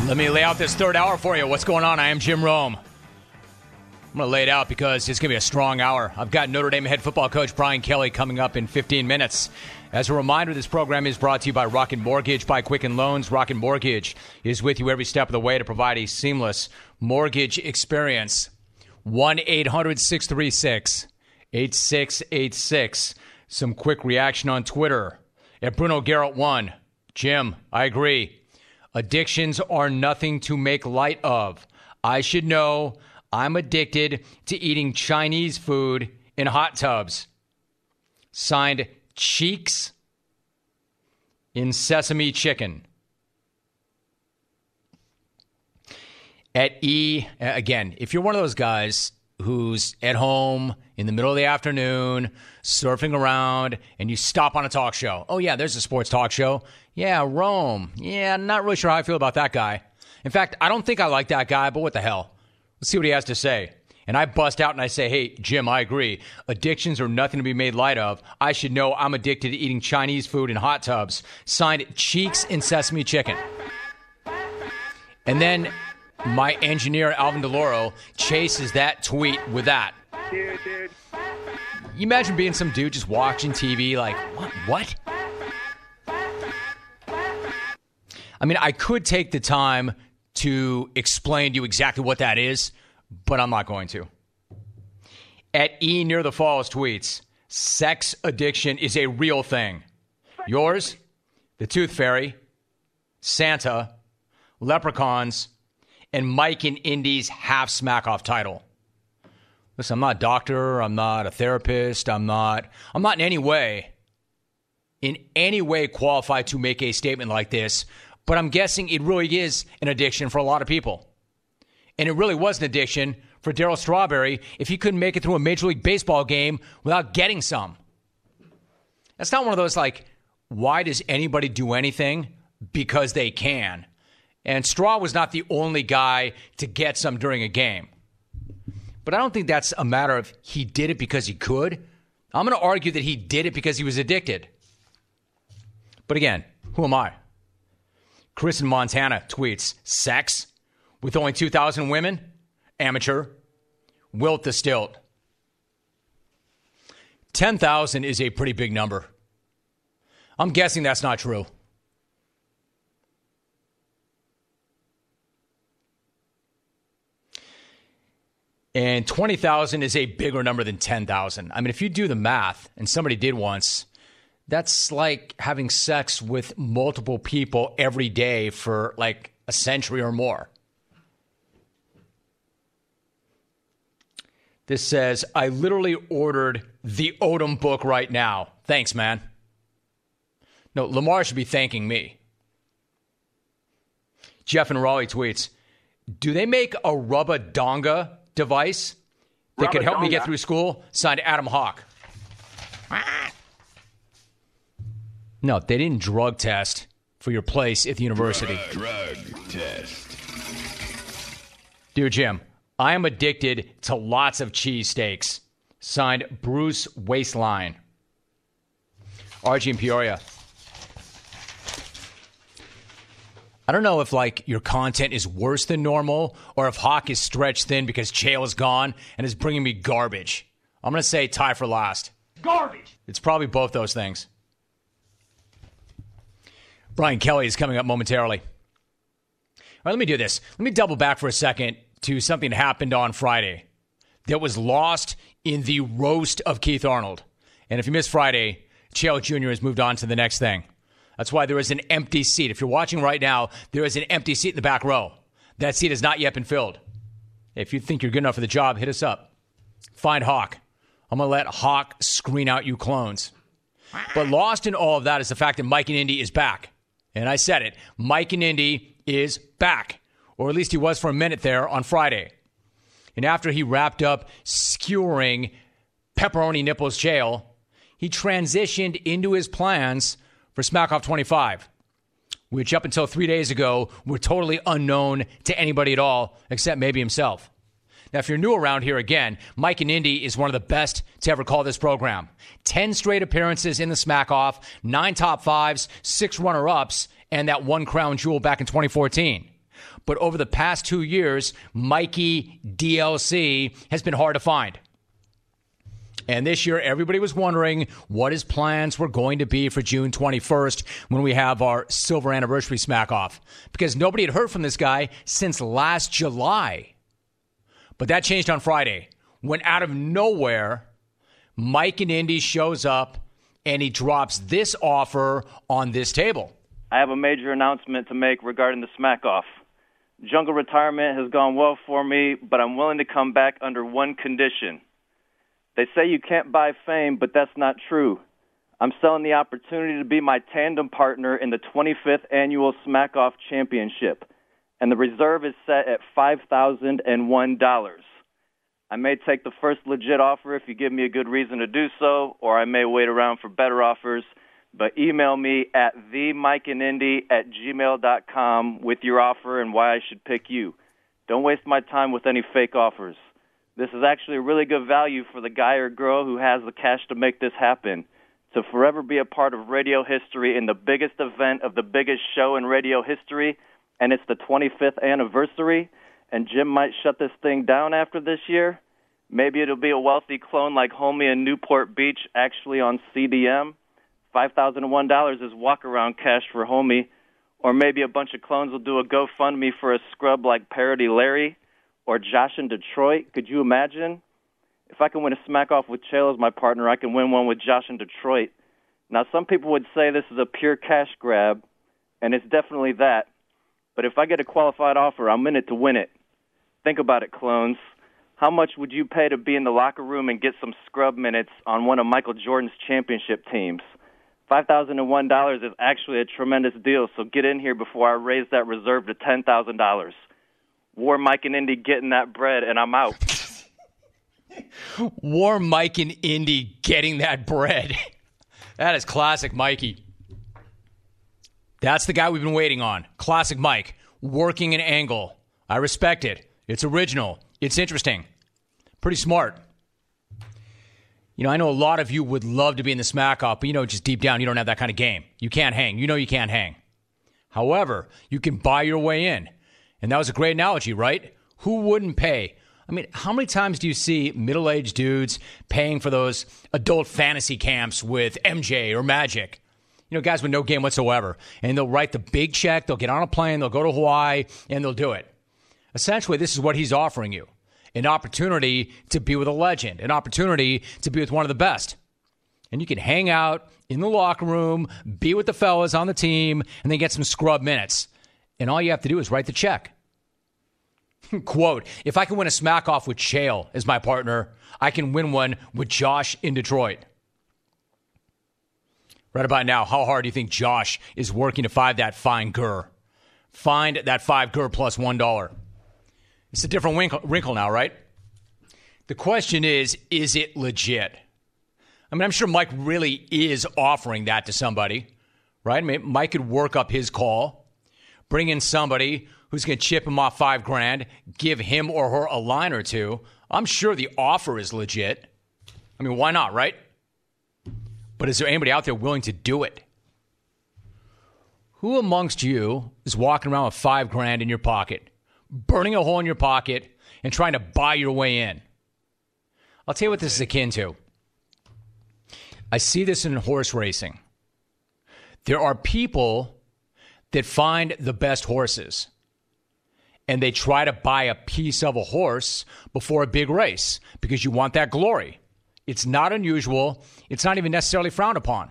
Let me lay out this third hour for you. What's going on? I am Jim Rome. I'm going to lay it out because it's going to be a strong hour. I've got Notre Dame head football coach Brian Kelly coming up in 15 minutes. As a reminder, this program is brought to you by Rocket Mortgage by Quicken Loans. Rocket Mortgage is with you every step of the way to provide a seamless mortgage experience. 1-800-636-8686. Some quick reaction on Twitter. At Bruno Garrett 1. Jim, I agree. Addictions are nothing to make light of. I should know I'm addicted to eating Chinese food in hot tubs. Signed, Cheeks in Sesame Chicken. At E, again, if you're one of those guys who's at home in the middle of the afternoon, surfing around, and you stop on a talk show. Oh, yeah, there's a sports talk show. Yeah, Rome. Yeah, not really sure how I feel about that guy. In fact, I don't think I like that guy, but what the hell? Let's see what he has to say. And I bust out and I say, hey, Jim, I agree. Addictions are nothing to be made light of. I should know I'm addicted to eating Chinese food in hot tubs. Signed, Cheeks in Sesame Chicken. And then my engineer, Alvin DeLoro, chases that tweet with that. Dude. You imagine being some dude just watching TV like, what? I mean, I could take the time to explain to you exactly what that is, but I'm not going to. At E Near the Falls tweets, sex addiction is a real thing. Yours, the Tooth Fairy, Santa, Leprechauns, and Mike and Indy's half smack-off title. Listen, I'm not a doctor. I'm not a therapist. I'm not in any way qualified to make a statement like this, but I'm guessing it really is an addiction for a lot of people. And it really was an addiction for Darryl Strawberry if he couldn't make it through a Major League Baseball game without getting some. That's not one of those like, why does anybody do anything? Because they can. And Straw was not the only guy to get some during a game. But I don't think that's a matter of he did it because he could. I'm going to argue that he did it because he was addicted. But again, who am I? Chris in Montana tweets, sex with only 2,000 women? Amateur. Wilt the stilt. 10,000 is a pretty big number. I'm guessing that's not true. And 20,000 is a bigger number than 10,000. I mean, if you do the math, and somebody did once, that's like having sex with multiple people every day for like a century or more. This says, I literally ordered the Odom book right now. Thanks, man. No, Lamar should be thanking me. Jeff in Raleigh tweets, do they make a Rubadonga device that could help me get through school? Signed, Adam Hawk. No, they didn't drug test for your place at the university. Drug test. Dear Jim, I am addicted to lots of cheesesteaks. Signed, Bruce Waistline. RG in Peoria. I don't know if, like, your content is worse than normal or if Hawk is stretched thin because Chael is gone and is bringing me garbage. I'm going to say tie for last. Garbage. It's probably both those things. Brian Kelly is coming up momentarily. All right, let me do this. Let me double back for a second to something that happened on Friday that was lost in the roast of Keith Arnold. And if you missed Friday, Chael Jr. has moved on to the next thing. That's why there is an empty seat. If you're watching right now, there is an empty seat in the back row. That seat has not yet been filled. If you think you're good enough for the job, hit us up. Find Hawk. I'm going to let Hawk screen out you clones. But lost in all of that is the fact that Mike and Indy is back. And I said it. Mike and Indy is back. Or at least he was for a minute there on Friday. And after he wrapped up skewering Pepperoni Nipples Chael, he transitioned into his plans for Smack-Off 25, which up until 3 days ago were totally unknown to anybody at all, except maybe himself. Now, if you're new around here, again, Mike and Indy is one of the best to ever call this program. 10 straight appearances in the Smack-Off, 9 top fives, 6 runner-ups, and that one crown jewel back in 2014. But over the past 2 years, Mikey DLC has been hard to find. And this year, everybody was wondering what his plans were going to be for June 21st when we have our silver anniversary smack off. Because nobody had heard from this guy since last July. But that changed on Friday when out of nowhere, Mike in Indy shows up and he drops this offer on this table. I have a major announcement to make regarding the smack off. Jungle retirement has gone well for me, but I'm willing to come back under one condition. They say you can't buy fame, but that's not true. I'm selling the opportunity to be my tandem partner in the 25th annual Smack Off Championship, and the reserve is set at $5,001. I may take the first legit offer if you give me a good reason to do so, or I may wait around for better offers, but email me at themikeindy@gmail.com with your offer and why I should pick you. Don't waste my time with any fake offers. This is actually a really good value for the guy or girl who has the cash to make this happen. To forever be a part of radio history in the biggest event of the biggest show in radio history, and it's the 25th anniversary, and Jim might shut this thing down after this year. Maybe it'll be a wealthy clone like Homie in Newport Beach, actually on CDM. $5,001 is walk-around cash for Homie. Or maybe a bunch of clones will do a GoFundMe for a scrub like Parody Larry or Josh in Detroit. Could you imagine? If I can win a smack-off with Chael as my partner, I can win one with Josh in Detroit. Now, some people would say this is a pure cash grab, and it's definitely that. But if I get a qualified offer, I'm in it to win it. Think about it, clones. How much would you pay to be in the locker room and get some scrub minutes on one of Michael Jordan's championship teams? $5,001 is actually a tremendous deal, so get in here before I raise that reserve to $10,000. War Mike and Indy getting that bread, and I'm out. War Mike and Indy getting that bread. That is classic Mikey. That's the guy we've been waiting on. Classic Mike. Working an angle. I respect it. It's original. It's interesting. Pretty smart. You know, I know a lot of you would love to be in the smack off, but just deep down, you don't have that kind of game. You can't hang. You can't hang. However, you can buy your way in. And that was a great analogy, right? Who wouldn't pay? I mean, how many times do you see middle-aged dudes paying for those adult fantasy camps with MJ or Magic? Guys with no game whatsoever. And they'll write the big check, they'll get on a plane, they'll go to Hawaii, and they'll do it. Essentially, this is what he's offering you. An opportunity to be with a legend. An opportunity to be with one of the best. And you can hang out in the locker room, be with the fellas on the team, and then get some scrub minutes. And all you have to do is write the check. Quote, if I can win a smack off with Chael as my partner, I can win one with Josh in Detroit. Right about now, how hard do you think Josh is working to find that fine gur? Find that $5 plus $1. It's a different wrinkle now, right? The question is it legit? I mean, I'm sure Mike really is offering that to somebody, right? I mean, Mike could work up his call, bring in somebody who's going to chip him off $5,000, give him or her a line or two. I'm sure the offer is legit. I mean, why not, right? But is there anybody out there willing to do it? Who amongst you is walking around with $5,000 in your pocket, burning a hole in your pocket, and trying to buy your way in? I'll tell you what this is akin to. I see this in horse racing. There are people that find the best horses, and they try to buy a piece of a horse before a big race because you want that glory. It's not unusual. It's not even necessarily frowned upon.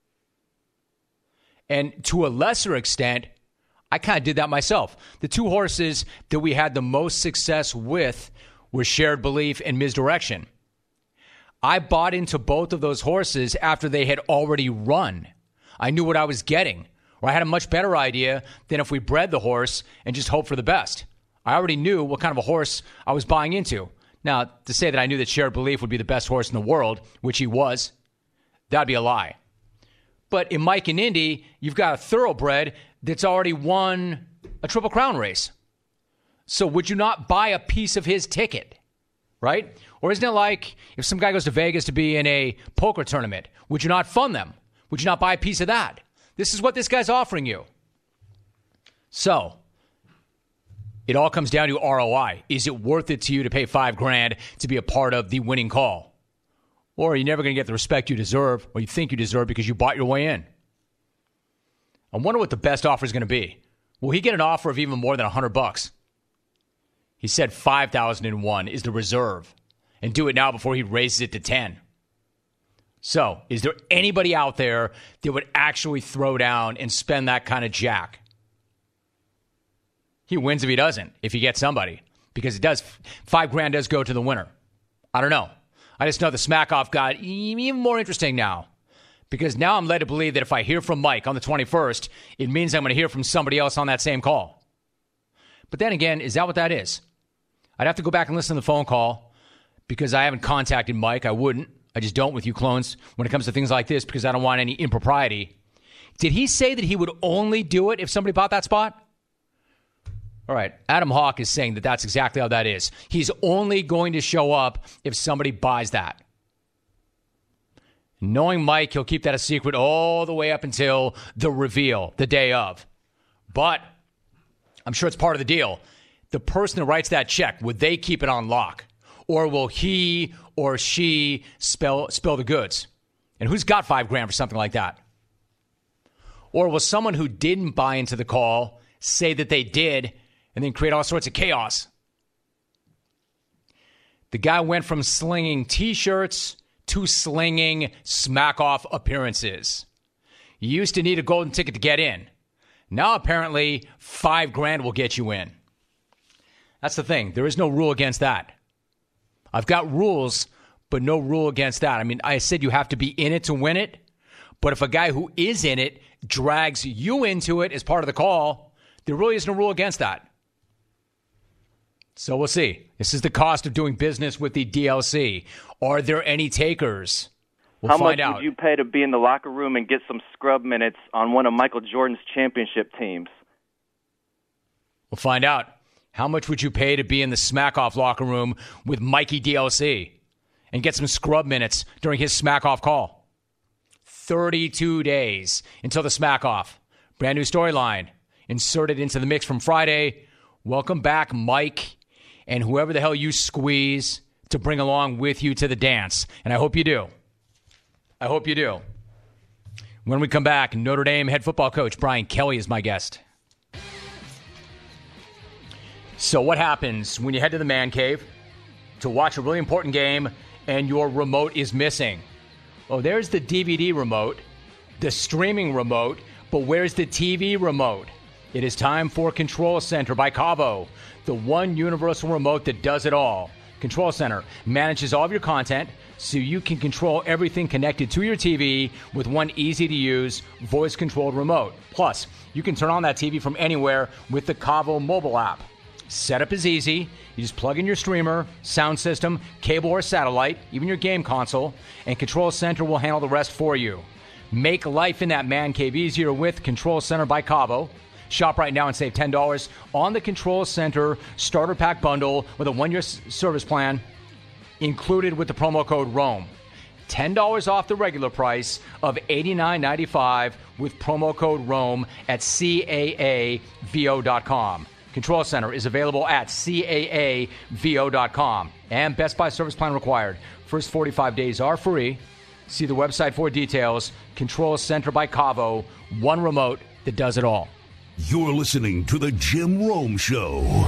And to a lesser extent, I kind of did that myself. The two horses that we had the most success with were Shared Belief and Misdirection. I bought into both of those horses after they had already run. I knew what I was getting, or I had a much better idea than if we bred the horse and just hoped for the best. I already knew what kind of a horse I was buying into. Now, to say that I knew that Shared Belief would be the best horse in the world, which he was, that'd be a lie. But in Mike and Indy, you've got a thoroughbred that's already won a Triple Crown race. So would you not buy a piece of his ticket, right? Or isn't it like if some guy goes to Vegas to be in a poker tournament, would you not fund them? Would you not buy a piece of that? This is what this guy's offering you. So, It all comes down to ROI. Is it worth it to you to pay $5,000 to be a part of the winning call? Or are you never going to get the respect you deserve or you think you deserve because you bought your way in? I wonder what the best offer is going to be. Will he get an offer of even more than $100? He said 5,001 is the reserve, and do it now before he raises it to 10. So, is there anybody out there that would actually throw down and spend that kind of jack? He wins if he doesn't, if he gets somebody, because it does. $5,000 does go to the winner. I don't know. I just know the smack-off got even more interesting now, because now I'm led to believe that if I hear from Mike on the 21st, it means I'm going to hear from somebody else on that same call. But then again, is that what that is? I'd have to go back and listen to the phone call because I haven't contacted Mike. I wouldn't. I just don't with you clones when it comes to things like this because I don't want any impropriety. Did he say that he would only do it if somebody bought that spot? All right. Adam Hawk is saying that that's exactly how that is. He's only going to show up if somebody buys that. Knowing Mike, he'll keep that a secret all the way up until the reveal, the day of. But I'm sure it's part of the deal. The person who writes that check, would they keep it on lock? Or will he or she spill the goods? And who's got $5,000 for something like that? Or will someone who didn't buy into the call say that they did and then create all sorts of chaos? The guy went from slinging T-shirts to slinging smack-off appearances. You used to need a golden ticket to get in. Now, apparently, $5,000 will get you in. That's the thing. There is no rule against that. I've got rules, but no rule against that. I mean, I said you have to be in it to win it, but if a guy who is in it drags you into it as part of the call, there really is no rule against that. So we'll see. This is the cost of doing business with the DLC. Are there any takers? How much would you pay to be in the locker room and get some scrub minutes on one of Michael Jordan's championship teams? We'll find out. How much would you pay to be in the smack-off locker room with Mikey DLC and get some scrub minutes during his smack-off call? 32 days until the smack-off. Brand new storyline inserted into the mix from Friday. Welcome back, Mike, and whoever the hell you squeeze to bring along with you to the dance. And I hope you do. I hope you do. When we come back, Notre Dame head football coach Brian Kelly is my guest. So what happens when you head to the man cave to watch a really important game and your remote is missing? Oh, there's the DVD remote, the streaming remote, but where's the TV remote? It is time for Control Center by Cavo, the one universal remote that does it all. Control Center manages all of your content so you can control everything connected to your TV with one easy-to-use, voice-controlled remote. Plus, you can turn on that TV from anywhere with the Cavo mobile app. Setup is easy. You just plug in your streamer, sound system, cable or satellite, even your game console, and Control Center will handle the rest for you. Make life in that man cave easier with Control Center by Cavo. Shop right now and save $10 on the Control Center Starter Pack Bundle with a one-year service plan included with the promo code ROAM. $10 off the regular price of $89.95 with promo code ROAM at CAAVO.com. Control Center is available at CAAVO.com. And Best Buy service plan required. First 45 days are free. See the website for details. Control Center by Cavo. One remote that does it all. You're listening to The Jim Rome Show.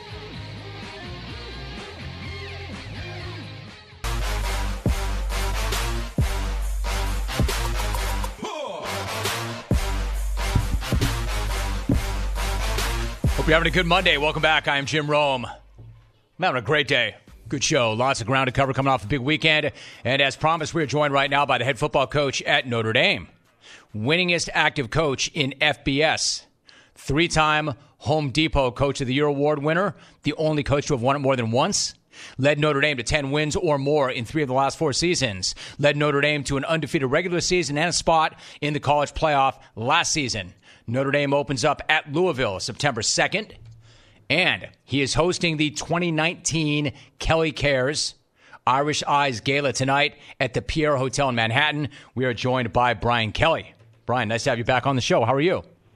Hope you're having a good Monday. Welcome back. I am Jim Rome. I'm having a great day. Good show. Lots of ground to cover coming off a big weekend. And as promised, we're joined right now by the head football coach at Notre Dame. Winningest active coach in FBS. Three-time Home Depot Coach of the Year award winner. The only coach to have won it more than once. Led Notre Dame to 10 wins or more in 3 of the last 4 seasons. Led Notre Dame to an undefeated regular season and a spot in the college playoff last season. Notre Dame opens up at Louisville September 2nd. And he is hosting the 2019 Kelly Cares Irish Eyes Gala tonight at the Pierre Hotel in Manhattan. We are joined by Brian Kelly. Brian, nice to have you back on the show. How are you?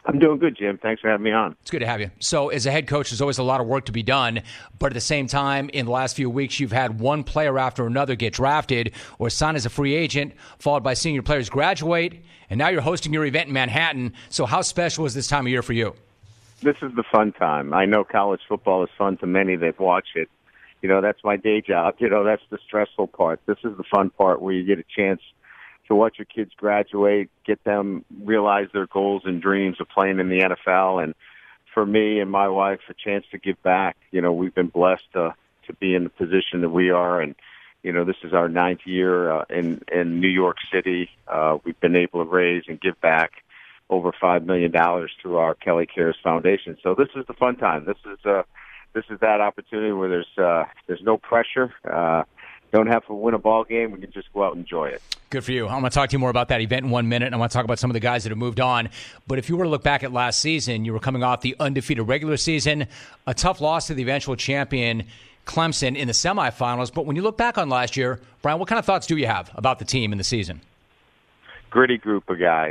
I'm doing good, Jim. Thanks for having me on. It's good to have you. So as a head coach, there's always a lot of work to be done. But at the same time, in the last few weeks, you've had one player after another get drafted or sign as a free agent, followed by senior players graduate. And now you're hosting your event in Manhattan. So how special is this time of year for you? This is the fun time. I know college football is fun to many that watch it. That's my day job. That's the stressful part. This is the fun part where you get a chance to watch your kids graduate, get them realize their goals and dreams of playing in the NFL. And for me and my wife, a chance to give back. We've been blessed to be in the position that we are. And, this is our 9th year in New York City. We've been able to raise and give back over $5 million through our Kelly Cares Foundation. So this is the fun time. This is that opportunity where there's no pressure. Don't have to win a ball game. We can just go out and enjoy it. Good for you. I'm going to talk to you more about that event in 1 minute, and I want to talk about some of the guys that have moved on. But if you were to look back at last season, you were coming off the undefeated regular season, a tough loss to the eventual champion Clemson in the semifinals. But when you look back on last year, Brian, what kind of thoughts do you have about the team and the season? Gritty group of guys.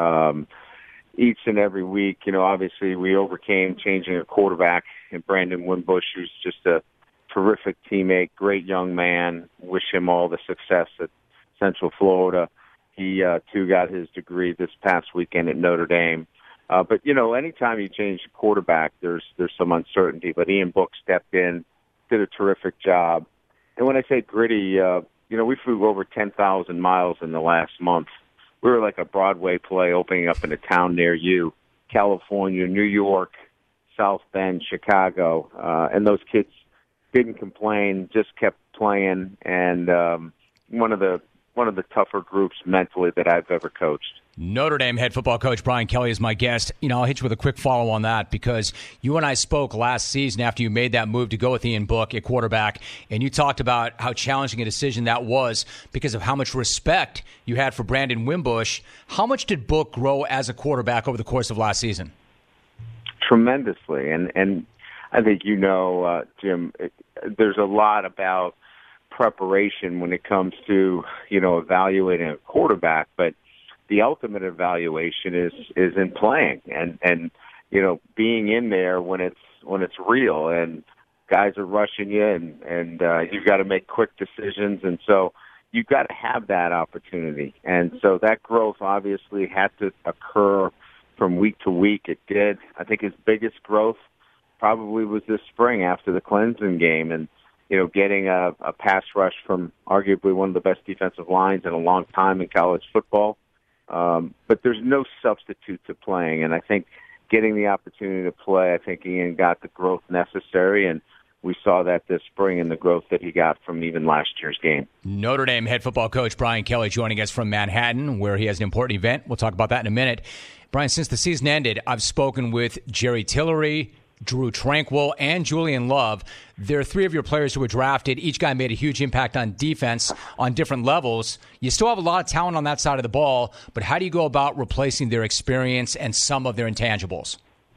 Each and every week, obviously we overcame changing a quarterback in Brandon Wimbush, who's just a terrific teammate, great young man. Wish him all the success at Central Florida. He, too, got his degree this past weekend at Notre Dame. But, anytime you change a quarterback, there's some uncertainty. But Ian Book stepped in, did a terrific job. And when I say gritty, we flew over 10,000 miles in the last month. We were like a Broadway play opening up in a town near you, California, New York, South Bend, Chicago. And those kids didn't complain, just kept playing, and one of the tougher groups mentally that I've ever coached. Notre Dame head football coach Brian Kelly is my guest. I'll hit you with a quick follow on that because you and I spoke last season after you made that move to go with Ian Book at quarterback, and you talked about how challenging a decision that was because of how much respect you had for Brandon Wimbush. How much did Book grow as a quarterback over the course of last season? Tremendously, and I think Jim, there's a lot about preparation when it comes to, evaluating a quarterback, but the ultimate evaluation is in playing and being in there when it's real and guys are rushing you and you've got to make quick decisions. And so you've got to have that opportunity. And so that growth obviously had to occur from week to week. It did. I think his biggest growth probably was this spring after the Clemson game and, getting a pass rush from arguably one of the best defensive lines in a long time in college football. But there's no substitute to playing. And I think getting the opportunity to play, I think Ian got the growth necessary. And we saw that this spring in the growth that he got from even last year's game. Notre Dame head football coach Brian Kelly joining us from Manhattan, where he has an important event. We'll talk about that in a minute. Brian, since the season ended, I've spoken with Jerry Tillery, Drew Tranquill, and Julian Love. There are 3 of your players who were drafted. Each guy made a huge impact on defense on different levels. You still have a lot of talent on that side of the ball, but how do you go about replacing their experience and some of their intangibles?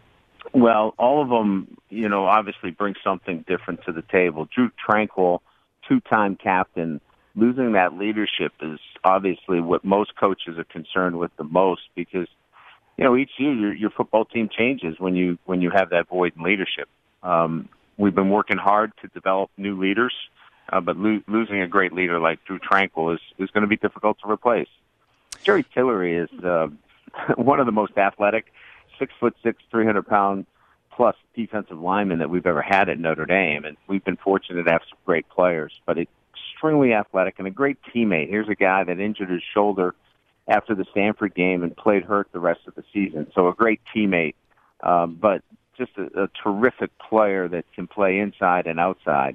Well, all of them, obviously bring something different to the table. Drew Tranquill, 2-time captain, losing that leadership is obviously what most coaches are concerned with the most because each year your football team changes when you have that void in leadership. We've been working hard to develop new leaders, but losing a great leader like Drew Tranquill is going to be difficult to replace. Jerry Tillery is one of the most athletic, 6'6", 300-pound plus defensive linemen that we've ever had at Notre Dame, and we've been fortunate to have some great players. But extremely athletic and a great teammate. Here's a guy that injured his shoulder after the Stanford game and played hurt the rest of the season. So a great teammate, but just a terrific player that can play inside and outside.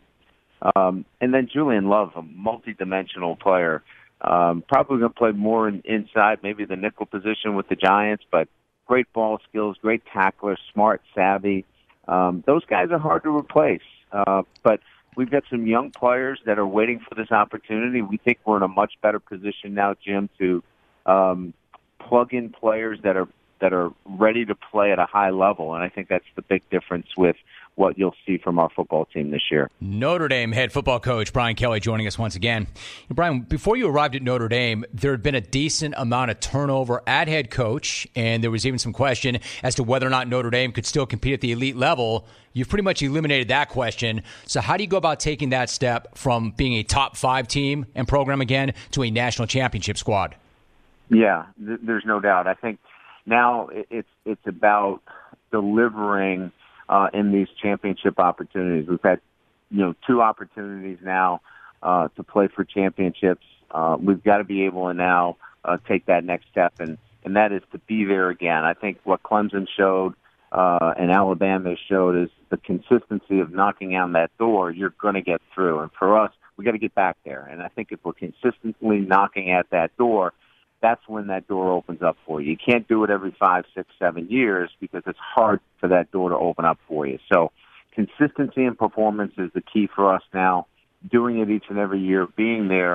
And then Julian Love, a multi-dimensional player, probably going to play more inside, maybe the nickel position with the Giants, but great ball skills, great tackler, smart, savvy. Those guys are hard to replace. But we've got some young players that are waiting for this opportunity. We think we're in a much better position now, Jim, to plug in players that are that are ready to play at a high level, and I think that's the big difference with what you'll see from our football team this year. Notre Dame head football coach Brian Kelly joining us once again. Brian, before you arrived at Notre Dame, there had been a decent amount of turnover at head coach, and there was even some question as to whether or not Notre Dame could still compete at the elite level. You've pretty much eliminated that question. So how do you go about taking that step from being a top 5 team and program again to a national championship squad? Yeah, there's no doubt. I think now it's about delivering in these championship opportunities. We've had, 2 opportunities now to play for championships. We've got to be able to now take that next step, and that is to be there again. I think what Clemson showed and Alabama showed is the consistency of knocking on that door. You're going to get through, and for us, we got to get back there. And I think if we're consistently knocking at that door, that's when that door opens up for you. You can't do it every 5, 6, 7 years because it's hard for that door to open up for you. So consistency and performance is the key for us now, doing it each and every year, being there.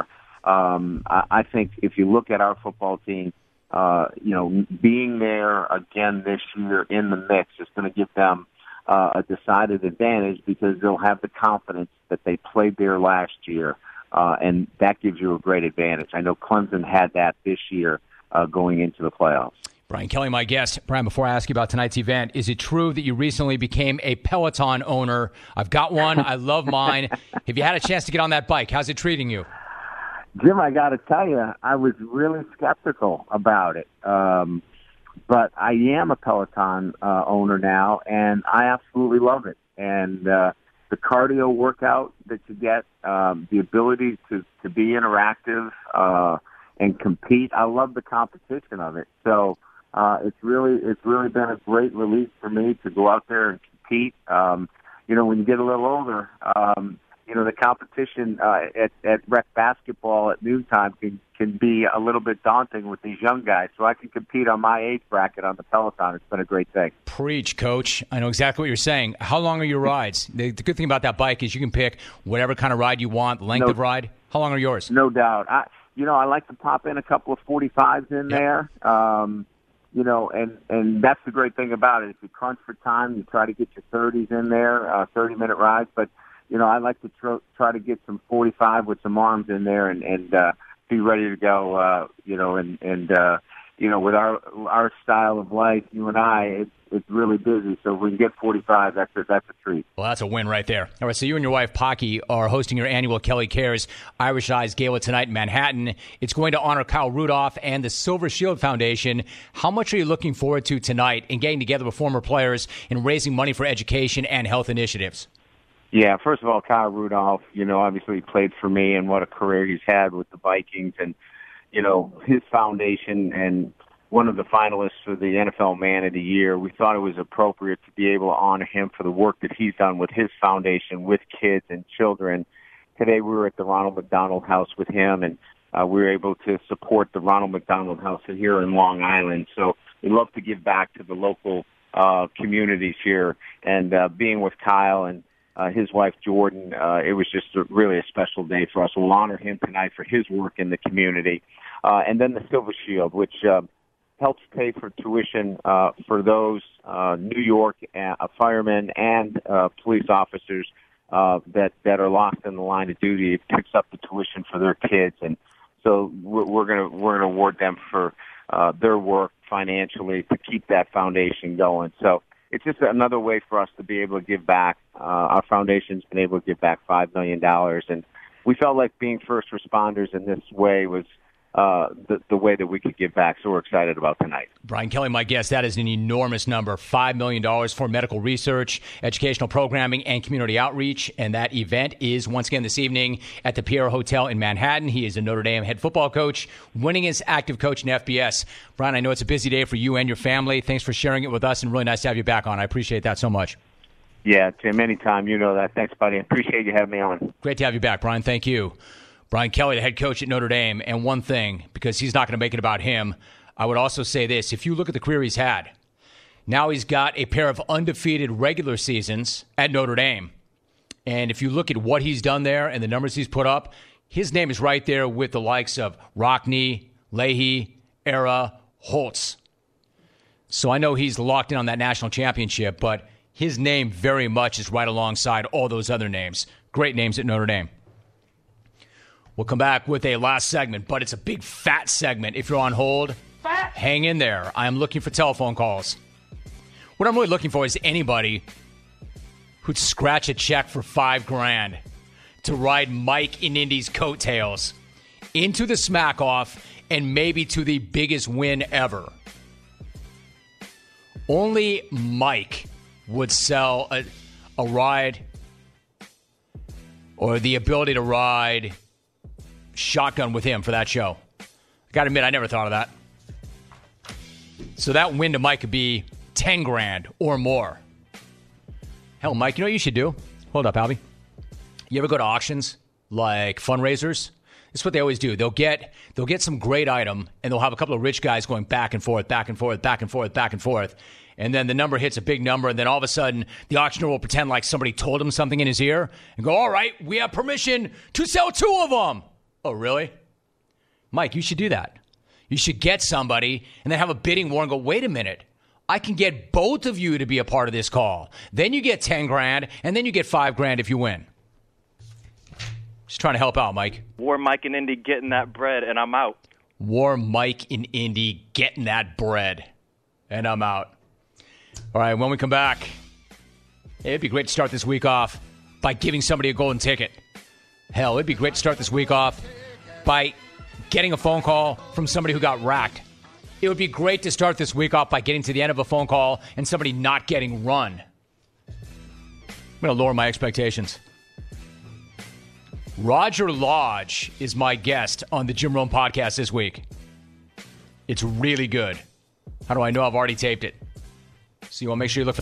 I think if you look at our football team, being there again this year in the mix is going to give them a decided advantage because they'll have the confidence that they played there last year. And that gives you a great advantage. I know Clemson had that this year going into the playoffs. Brian Kelly, my guest. Brian, before I ask you about tonight's event, is it true that you recently became a Peloton owner? I've got one. I love mine. Have you had a chance to get on that bike? How's it treating you? Jim, I got to tell you, I was really skeptical about it. But I am a Peloton owner now, and I absolutely love it. And the cardio workout that you get, the ability to be interactive and compete. I love the competition of it. So it's really been a great release for me to go out there and compete. When you get a little older, the competition at rec basketball at noontime can be a little bit daunting with these young guys. So I can compete on my age bracket on the Peloton. It's been a great thing. Preach, Coach. I know exactly what you're saying. How long are your rides? The good thing about that bike is you can pick whatever kind of ride you want, length of ride. How long are yours? No doubt. I like to pop in a couple of 45s in there. And that's the great thing about it. If you crunch for time, you try to get your 30s in there, 30-minute rides. But, I like to try to get some 45 with some arms in there and be ready to go, with our style of life, you and I, it's really busy. So if we can get 45, that's a treat. Well, that's a win right there. All right, so you and your wife, Pocky, are hosting your annual Kelly Cares Irish Eyes Gala tonight in Manhattan. It's going to honor Kyle Rudolph and the Silver Shield Foundation. How much are you looking forward to tonight in getting together with former players and raising money for education and health initiatives? Yeah, first of all, Kyle Rudolph, obviously played for me, and what a career he's had with the Vikings, and, his foundation, and one of the finalists for the NFL Man of the Year. We thought it was appropriate to be able to honor him for the work that he's done with his foundation, with kids and children. Today we were at the Ronald McDonald House with him, and we were able to support the Ronald McDonald House here in Long Island. So we love to give back to the local communities here, and being with Kyle and his wife, Jordan, it was just really a special day for us. We'll honor him tonight for his work in the community. And then the Silver Shield, which helps pay for tuition for those New York firemen and police officers that are lost in the line of duty. It picks up the tuition for their kids. And so we're gonna award them for their work financially to keep that foundation going. So it's just another way for us to be able to give back. Our foundation's been able to give back $5 million, and we felt like being first responders in this way was the way that we could give back. So we're excited about tonight. Brian Kelly, my guest, that is an enormous number, $5 million for medical research, educational programming, and community outreach. And that event is once again this evening at the Pierre Hotel in Manhattan. He is a Notre Dame head football coach, winningest active coach in FBS. Brian, I know it's a busy day for you and your family. Thanks for sharing it with us, and really nice to have you back on. I appreciate that so much. Yeah, Tim, anytime. You know that. Thanks, buddy. I appreciate you having me on. Great to have you back, Brian. Thank you. Brian Kelly, the head coach at Notre Dame. And one thing, because he's not going to make it about him, I would also say this. If you look at the career he's had, now he's got a pair of undefeated regular seasons at Notre Dame. And if you look at what he's done there and the numbers he's put up, his name is right there with the likes of Rockne, Leahy, Era, Holtz. So I know he's locked in on that national championship, but his name very much is right alongside all those other names. Great names at Notre Dame. We'll come back with a last segment, but it's a big fat segment. If you're on hold, hang in there. I am looking for telephone calls. What I'm really looking for is anybody who'd scratch a check for $5,000 to ride Mike in Indy's coattails into the smack-off and maybe to the biggest win ever. Only Mike would sell a ride or the ability to ride shotgun with him for that show. I got to admit, I never thought of that. So that win to Mike could be $10,000 or more. Hell, Mike, you know what you should do? Hold up, Albie. You ever go to auctions, like fundraisers? This is what they always do. They'll get some great item, and they'll have a couple of rich guys going back and forth, back and forth, back and forth, back and forth. And then the number hits a big number, and then all of a sudden, the auctioneer will pretend like somebody told him something in his ear and go, all right, we have permission to sell 2 of them. Oh, really? Mike, you should do that. You should get somebody and then have a bidding war and go, wait a minute. I can get both of you to be a part of this call. Then you get $10,000, and then you get $5,000 if you win. Just trying to help out, Mike. War Mike and Indy getting that bread, and I'm out. War Mike in Indy getting that bread, and I'm out. All right, when we come back, it'd be great to start this week off by giving somebody a golden ticket. Hell, it'd be great to start this week off by getting a phone call from somebody who got racked. It would be great to start this week off by getting to the end of a phone call and somebody not getting run. I'm going to lower my expectations. Roger Lodge is my guest on the Jim Rome podcast this week. It's really good. How do I know? I've already taped it. So you want to make sure you look for...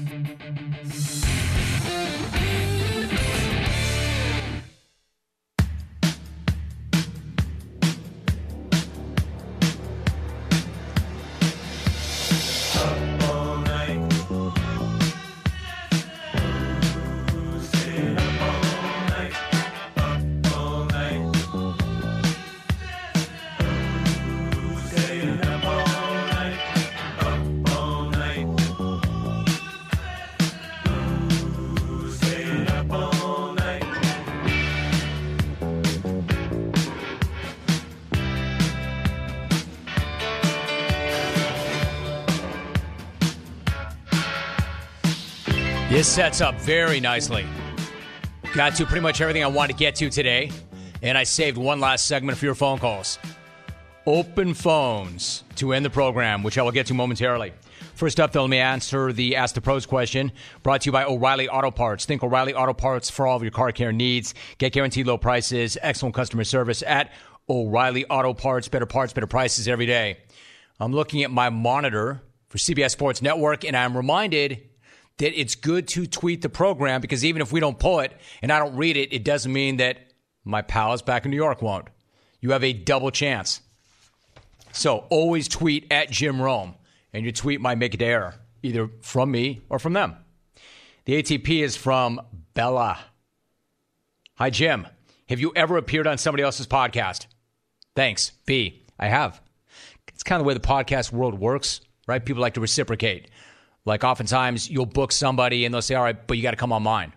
This sets up very nicely. Got to pretty much everything I wanted to get to today, and I saved one last segment for your phone calls. Open phones to end the program, which I will get to momentarily. First up, though, let me answer the Ask the Pros question, brought to you by O'Reilly Auto Parts. Think O'Reilly Auto Parts for all of your car care needs. Get guaranteed low prices, excellent customer service at O'Reilly Auto Parts. Better parts, better prices every day. I'm looking at my monitor for CBS Sports Network, and I'm reminded that it's good to tweet the program, because even if we don't pull it and I don't read it, it doesn't mean that my pals back in New York won't. You have a double chance. So always tweet at Jim Rome, and your tweet might make it error, either from me or from them. The ATP is from Bella. Hi, Jim. Have you ever appeared on somebody else's podcast? Thanks, B. I have. It's kind of the way the podcast world works, right? People like to reciprocate. Like oftentimes you'll book somebody and they'll say, all right, but you got to come on mine.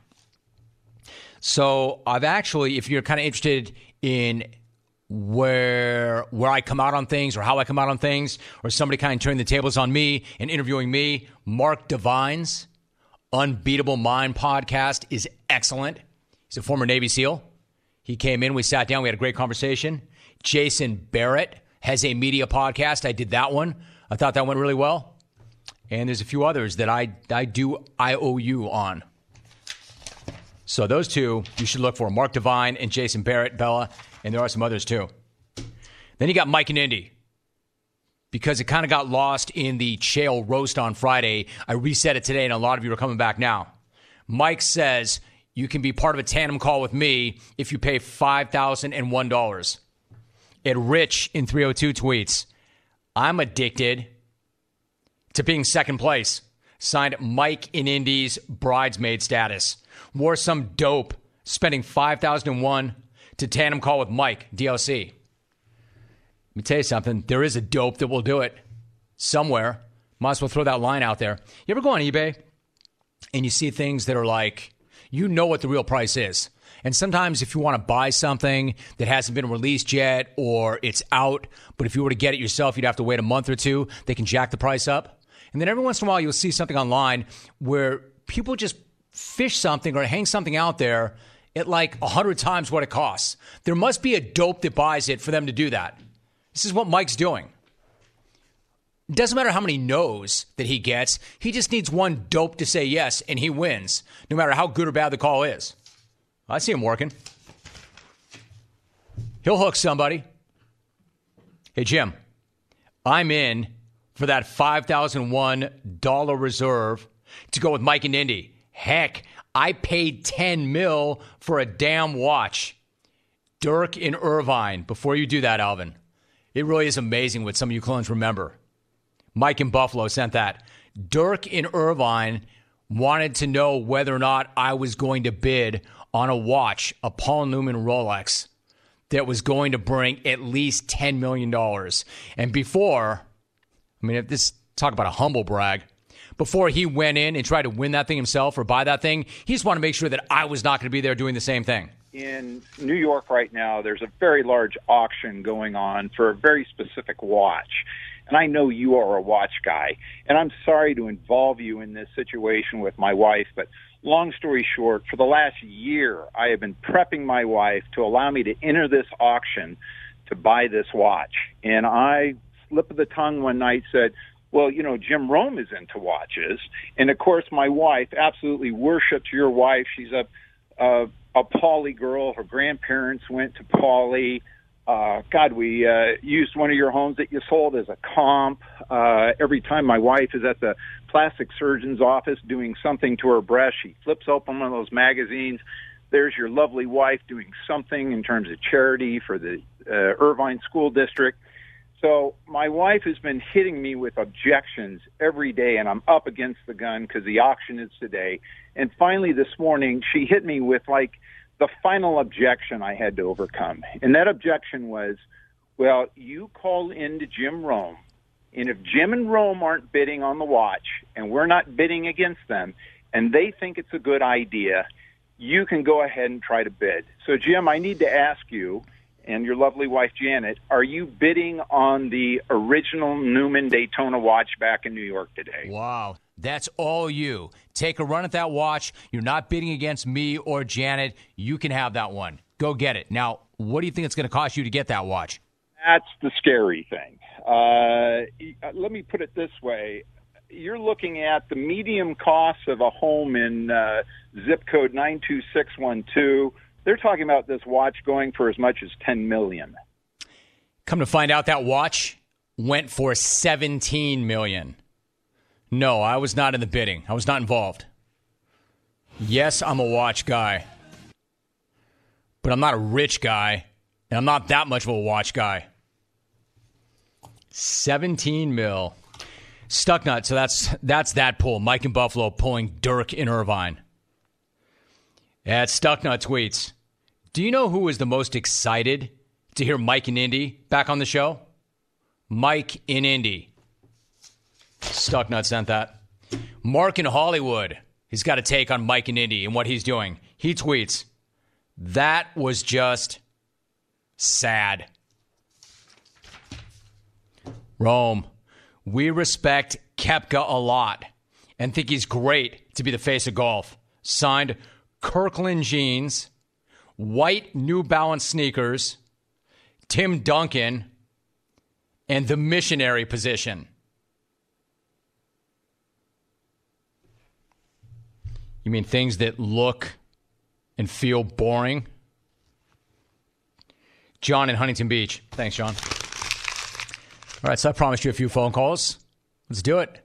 So I've actually, if you're kind of interested in where I come out on things or how I come out on things, or somebody kind of turning the tables on me and interviewing me, Mark Devine's Unbeatable Mind podcast is excellent. He's a former Navy SEAL. He came in, we sat down, we had a great conversation. Jason Barrett has a media podcast. I did that one. I thought that went really well. And there's a few others that I do IOU on. So those two you should look for, Mark Devine and Jason Barrett, Bella, and there are some others too. Then you got Mike and Indy. Because it kind of got lost in the Chael roast on Friday, I reset it today, and a lot of you are coming back now. Mike says you can be part of a tandem call with me if you pay $5,001. Ed Rich in 302 tweets, I'm addicted to being second place. Signed Mike in Indy's bridesmaid status. Wore some dope, spending $5,001 to tandem call with Mike, DLC. Let me tell you something. There is a dope that will do it somewhere. Might as well throw that line out there. You ever go on eBay and you see things that are like, you know what the real price is. And sometimes if you want to buy something that hasn't been released yet or it's out, but if you were to get it yourself, you'd have to wait a month or two, they can jack the price up. And then every once in a while, you'll see something online where people just fish something or hang something out there at like 100 times what it costs. There must be a dope that buys it for them to do that. This is what Mike's doing. It doesn't matter how many no's that he gets. He just needs one dope to say yes, and he wins, no matter how good or bad the call is. I see him working. He'll hook somebody. Hey, Jim, I'm in for that $5,001 reserve to go with Mike and Indy. Heck, I paid $10 million for a damn watch. Dirk in Irvine. Before you do that, Alvin, it really is amazing what some of you clones remember. Mike in Buffalo sent that. Dirk in Irvine wanted to know whether or not I was going to bid on a watch, a Paul Newman Rolex, that was going to bring at least $10 million. And before, if this, talk about a humble brag, before he went in and tried to win that thing himself or buy that thing, he just wanted to make sure that I was not going to be there doing the same thing. In New York right now, there's a very large auction going on for a very specific watch. And I know you are a watch guy, and I'm sorry to involve you in this situation with my wife, but long story short, for the last year, I have been prepping my wife to allow me to enter this auction to buy this watch. And I, slip of the tongue one night, said, well, Jim Rome is into watches. And, of course, my wife absolutely worships your wife. She's a Pauley girl. Her grandparents went to Pauley. We used one of your homes that you sold as a comp. Every time my wife is at the plastic surgeon's office doing something to her breast, she flips open one of those magazines. There's your lovely wife doing something in terms of charity for the Irvine School District. So my wife has been hitting me with objections every day, and I'm up against the gun because the auction is today. And finally this morning, she hit me with the final objection I had to overcome. And that objection was, well, you call in to Jim Rome, and if Jim and Rome aren't bidding on the watch, and we're not bidding against them, and they think it's a good idea, you can go ahead and try to bid. So, Jim, I need to ask you and your lovely wife, Janet, are you bidding on the original Newman Daytona watch back in New York today? Wow. That's all you. Take a run at that watch. You're not bidding against me or Janet. You can have that one. Go get it. Now, what do you think it's going to cost you to get that watch? That's the scary thing. Let me put it this way. You're looking at the medium cost of a home in zip code 92612. They're talking about this watch going for as much as $10 million. Come to find out, that watch went for $17 million. No, I was not in the bidding. I was not involved. Yes, I'm a watch guy. But I'm not a rich guy, and I'm not that much of a watch guy. 17 mil. Stucknut, so that's that pull. Mike in Buffalo pulling Dirk in Irvine. At Stucknut tweets, do you know who is the most excited to hear Mike in Indy back on the show? Mike in Indy. Stucknut sent that. Mark in Hollywood. He's got a take on Mike in Indy and what he's doing. He tweets, that was just sad. Rome, we respect Koepka a lot and think he's great to be the face of golf. Signed, Kirkland jeans, white New Balance sneakers, Tim Duncan, and the missionary position. You mean things that look and feel boring? John in Huntington Beach. Thanks, John. All right, so I promised you a few phone calls. Let's do it.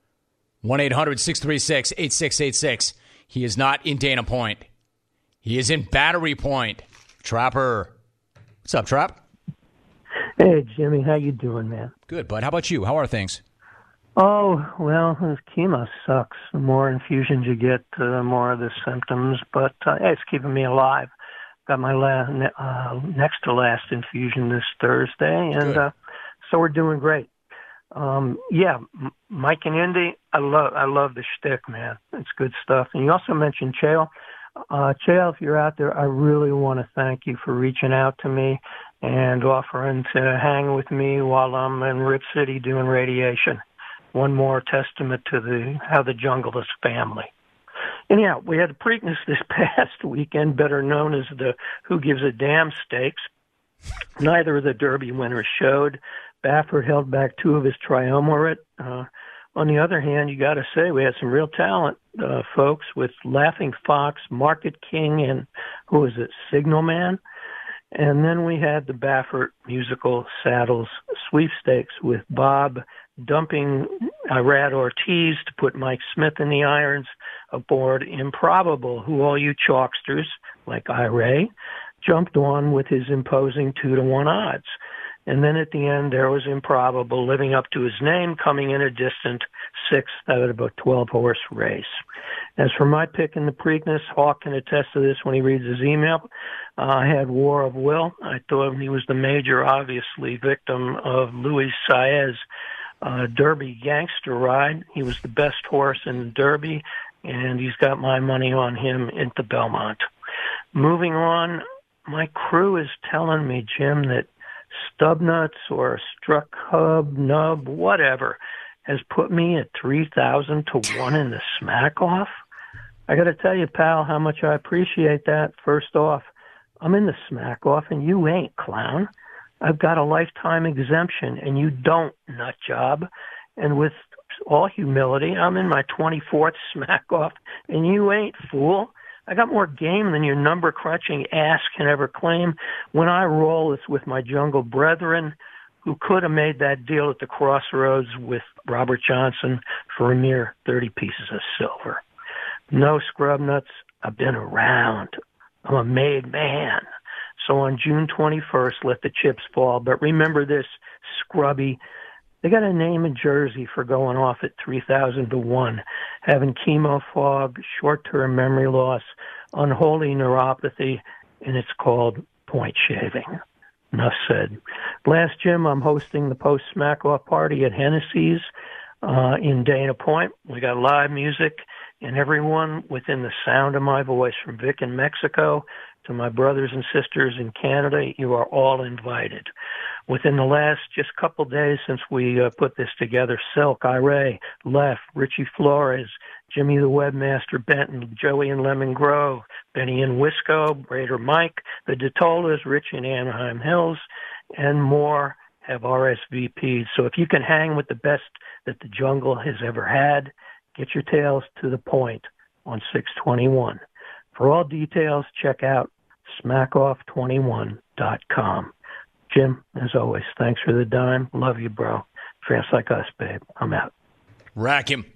1-800-636-8686. He is not in Dana Point. He is in Battery Point. Trapper. What's up, Trap? Hey, Jimmy. How you doing, man? Good, bud. How about you? How are things? Oh, well, this chemo sucks. The more infusions you get, the more of the symptoms. But it's keeping me alive. Got my next to last infusion this Thursday, and so we're doing great. Mike and Indy, I love the shtick, man. It's good stuff. And you also mentioned Chael. Chael, if you're out there, I really want to thank you for reaching out to me and offering to hang with me while I'm in Rip City doing radiation. One more testament to how the jungle is family. Anyhow, we had the Preakness this past weekend, better known as the Who Gives a Damn Stakes. Neither of the Derby winners showed. Baffert held back 2 of his triumvirate. On the other hand, you got to say we had some real talent, folks, with Laughing Fox, Market King, and who was it, Signal Man? And then we had the Baffert Musical Saddles Sweepstakes with Bob dumping Irad Ortiz to put Mike Smith in the irons aboard Improbable, who all you chalksters, like Ira, jumped on with his imposing 2-1 odds. And then at the end, there was Improbable, living up to his name, coming in a distant 6th out of a 12-horse race. As for my pick in the Preakness, Hawk can attest to this when he reads his email. I had War of Will. I thought he was the major, obviously, victim of Luis Saez Derby Gangster Ride. He was the best horse in the Derby, and he's got my money on him into Belmont. Moving on, my crew is telling me, Jim, that Stubnuts or Struck Hub, Nub, whatever, has put me at 3,000 to 1 in the smack off. I got to tell you, pal, how much I appreciate that. First off, I'm in the smack off and you ain't, clown. I've got a lifetime exemption and you don't, nut job. And with all humility, I'm in my 24th smack off and you ain't, fool. I got more game than your number-crunching ass can ever claim. When I roll, it's with my jungle brethren who could have made that deal at the crossroads with Robert Johnson for a mere 30 pieces of silver. No scrub nuts. I've been around. I'm a made man. So on June 21st, let the chips fall. But remember this, scrubby. They got a name in Jersey for going off at 3,000 to 1, having chemo fog, short-term memory loss, unholy neuropathy, and it's called point shaving. Enough said. Last Jim, I'm hosting the post-smack-off party at Hennessy's in Dana Point. We got live music, and everyone within the sound of my voice, from Vic in Mexico to my brothers and sisters in Canada, you are all invited. Within the last just couple days since we put this together, Silk, Ira, Left, Richie Flores, Jimmy the Webmaster Benton, Joey in Lemon Grove, Benny in Wisco, Raider Mike, the DeTolas, Rich in Anaheim Hills, and more have RSVP'd. So if you can hang with the best that the jungle has ever had, get your tails to the point on 621. For all details, check out smackoff21.com. Jim, as always, thanks for the dime. Love you, bro. Fast like us, babe. I'm out. Rack him.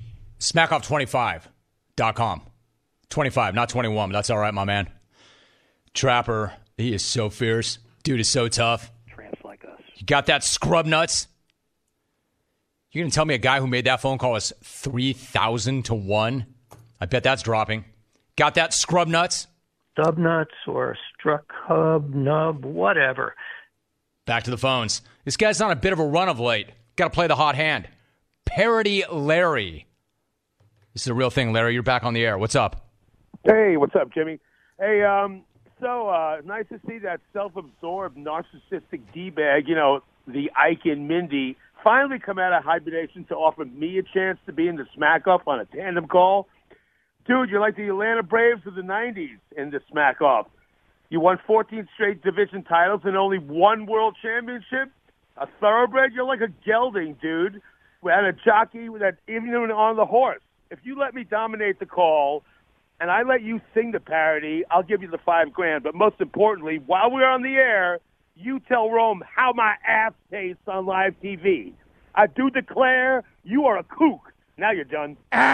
Smackoff25.com. 25, not 21, but that's all right, my man. Trapper, he is so fierce. Dude is so tough. Trans like us. You got that scrub nuts? You're going to tell me a guy who made that phone call is 3,000 to 1? I bet that's dropping. Got that scrub nuts? Stub nuts or Struck Hub, Nub, whatever. Back to the phones. This guy's on a bit of a run of late. Got to play the hot hand. Parody Larry. This is a real thing, Larry. You're back on the air. What's up? Hey, what's up, Jimmy? Hey, so nice to see that self-absorbed, narcissistic D-bag, the Ike and Mindy, finally come out of hibernation to offer me a chance to be in the smack-off on a tandem call. Dude, you're like the Atlanta Braves of the 90s in the smack-off. You won 14 straight division titles and only one world championship? A thoroughbred? You're like a gelding, dude, and a jockey that even on the horse. If you let me dominate the call and I let you sing the parody, I'll give you the $5,000. But most importantly, while we're on the air, you tell Rome how my ass tastes on live TV. I do declare you are a kook. Now you're done.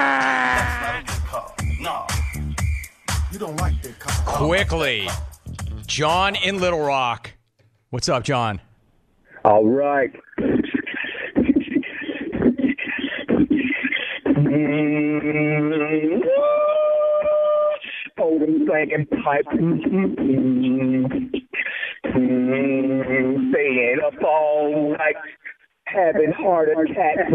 No, you don't like that car. Quickly, John in Little Rock. What's up, John? All right. Holding thinking pipe. Staying up all night. having heart attacks.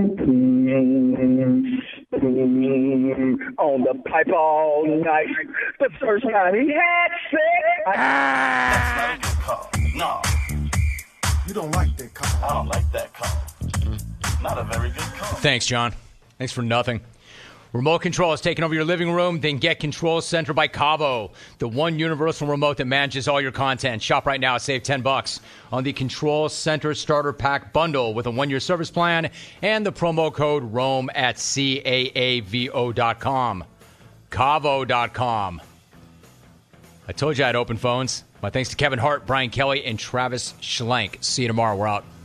On the pipe all night. The first time he had sex. That's not a good call. No. You don't like that call. I don't like that call. Not a very good call. Thanks, John. Thanks for nothing. Remote control has taken over your living room? Then get Control Center by Cavo, the one universal remote that manages all your content. Shop right now. Save $10 on the Control Center Starter Pack bundle with a 1-year service plan and the promo code ROAM at CAAVO.com. Cavo.com. I told you I had open phones. My thanks to Kevin Hart, Brian Kelly, and Travis Schlenk. See you tomorrow. We're out.